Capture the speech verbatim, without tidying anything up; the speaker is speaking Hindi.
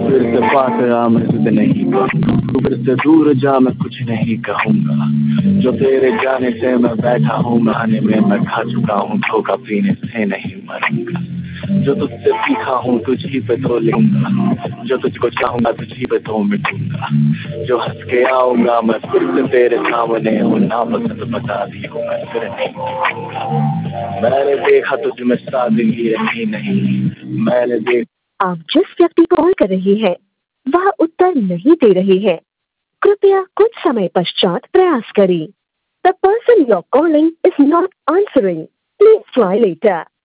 फिर से पास आ मैं तुझे नहीं कहूँगा, तू फिर से दूर जा मैं कुछ नहीं कहूँगा। जो तेरे जाने से मैं बैठा हूँ बहाने में, मैं खा चुका हूँ धोखा पीने से नहीं मरूंगा। जो तुझसे सीखा हूँ तुझी पे तो लिखूंगा, जो तुझको चाहूंगा तुझी पे तो मिटूंगा। जो हंस के आऊंगा मैं फिर से तेरे सामने हूँ, नापसंद बता दी हूँ मैं फिर नहीं देखूंगा। मैंने देखा तुझ में सादगी रही नहीं, मैंने देखा। आप जिस व्यक्ति को कॉल कर रही है वह उत्तर नहीं दे रही है, कृपया कुछ समय पश्चात प्रयास करें। The person you're calling is not answering. Please try later.